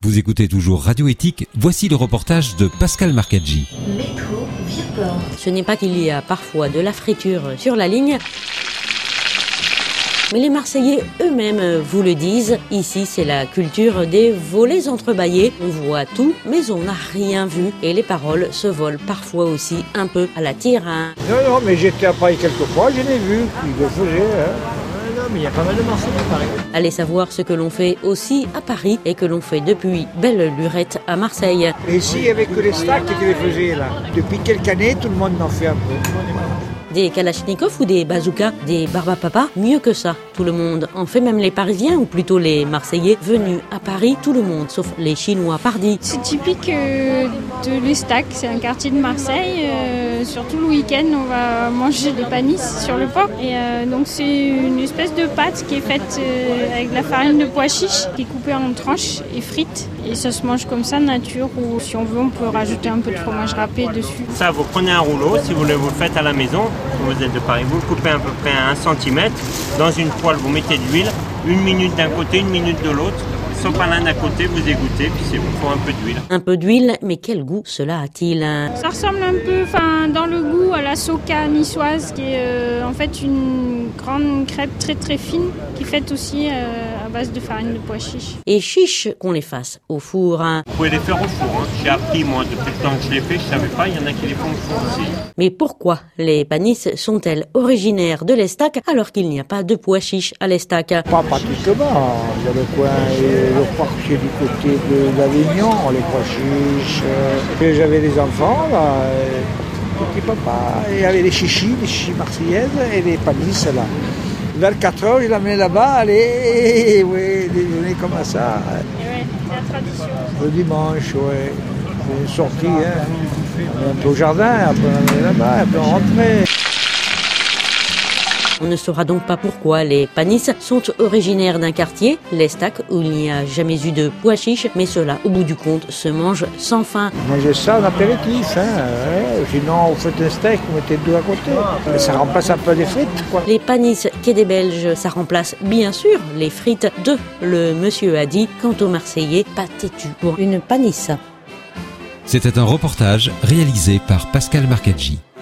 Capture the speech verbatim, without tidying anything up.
Vous écoutez toujours Radio Éthique, voici le reportage de Pascal Marcaggi. Métro Vieux-Port. Ce n'est pas qu'il y a parfois de la friture sur la ligne, mais les Marseillais eux-mêmes vous le disent. Ici, c'est la culture des volets entrebâillés. On voit tout, mais on n'a rien vu. Et les paroles se volent parfois aussi un peu à la tire. Hein. Non, non, mais j'étais à Paris quelques fois, je l'ai vu, il le faisait. Hein. Non, mais il y a pas mal de Marseillais à Paris. Allez savoir ce que l'on fait aussi à Paris et que l'on fait depuis belle lurette à Marseille. Et ici, il n'y avait que les stacks qui les faisaient là. Depuis quelques années, tout le monde en fait un peu. Des kalachnikovs ou des bazookas, des barbapapa, mieux que ça. Tout le monde en fait, même les Parisiens, ou plutôt les Marseillais venus à Paris, tout le monde, sauf les Chinois pardis. C'est typique euh, de l'Estac, c'est un quartier de Marseille. Euh, surtout le week-end, on va manger des panisses sur le port. Et euh, donc c'est une espèce de pâte qui est faite euh, avec de la farine de pois chiche, qui est coupée en tranches et frites. Et ça se mange comme ça, nature, ou si on veut, on peut rajouter un peu de fromage râpé dessus. Ça, vous prenez un rouleau, si vous voulez, vous le faites à la maison. Vous êtes de Paris, vous le coupez à peu près à un centimètre. Dans une poêle, vous mettez de l'huile, une minute d'un côté, une minute de l'autre. Sopalin d'un côté, vous égouttez, puis c'est pour un peu d'huile. Un peu d'huile, mais quel goût cela a-t-il? Ça ressemble un peu, enfin, dans le goût, à la soca niçoise, qui est euh, en fait une grande crêpe très très fine, qui est faite aussi euh, à base de farine de pois chiche. Et chiche qu'on les fasse au four. Hein. Vous pouvez les faire au four. Hein. J'ai appris, moi, depuis le temps que je les fais, je savais pas, il y en a qui les font au four aussi. Mais pourquoi les panisses sont-elles originaires de l'Estac alors qu'il n'y a pas de pois chiche à l'Estac? Pas pratiquement, il y a le coin et le parc qui est du côté de l'Avignon, les pois chiches. Euh, j'avais des enfants, là, euh, petit papa, et il y avait les chichis, les chichis marseillaises et les panisses là. Vers quatre heures, il l'amenait là-bas, allez, oui, déjeuner comme ça. Et ouais, c'est la tradition. Le dimanche, ouais, c'est une sortie, hein. On est au jardin, après on allait là-bas, après on rentrait. On ne saura donc pas pourquoi les panisses sont originaires d'un quartier, l'Estac, où il n'y a jamais eu de pois chiches, mais cela, au bout du compte, se mange sans faim. Mangez ça en apéritif, hein. Ouais. Sinon vous faites un steak, vous mettez deux à côté. Et ça remplace un peu des frites, quoi. Les panisses quai des Belges, ça remplace bien sûr les frites de le monsieur a dit. Quant aux Marseillais, pas têtu pour une panisse. C'était un reportage réalisé par Pascal Marcaggi.